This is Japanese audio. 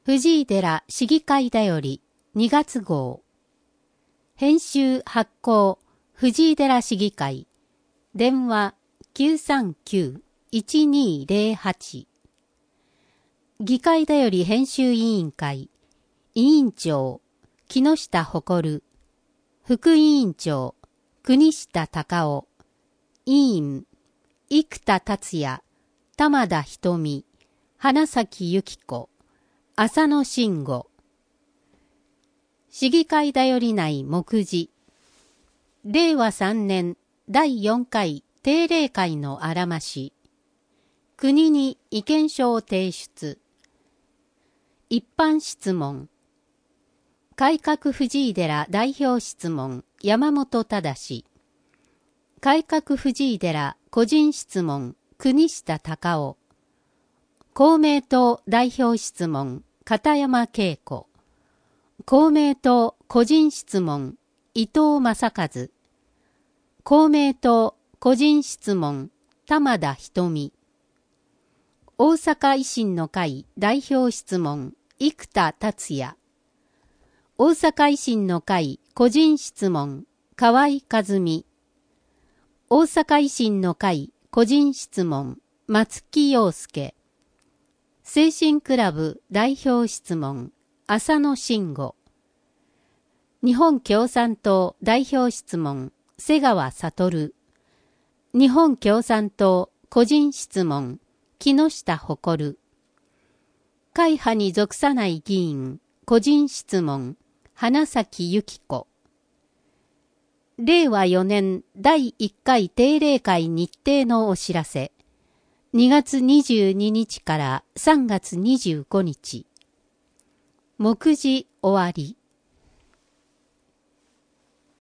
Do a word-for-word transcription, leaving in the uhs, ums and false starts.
藤井寺市議会だよりにがつ号。編集発行藤井寺市議会。電話 きゅうさんきゅう いちにーぜろはち。議会だより編集委員会。委員長木下誇。副委員長国下隆夫。委員生田達也、玉田瞳、花咲由紀子、浅野慎吾。市議会だより内目次。れいわさんねんだいよんかい定例会のあらまし。国に意見書を提出。一般質問。改革藤井寺代表質問山本忠。改革藤井寺個人質問国下隆夫。公明党代表質問片山恵子。公明党個人質問伊藤正和。公明党個人質問玉田瞳。大阪維新の会代表質問生田達也。大阪維新の会個人質問河合和美。大阪維新の会個人質問松木陽介。精神クラブ代表質問浅野慎吾。日本共産党代表質問瀬川悟。日本共産党個人質問木下誇。会派に属さない議員個人質問花咲由紀子。れいわよねんだいいっかい定例会日程のお知らせ。にがつにじゅうににちからさんがつにじゅうごにち。目次終わり。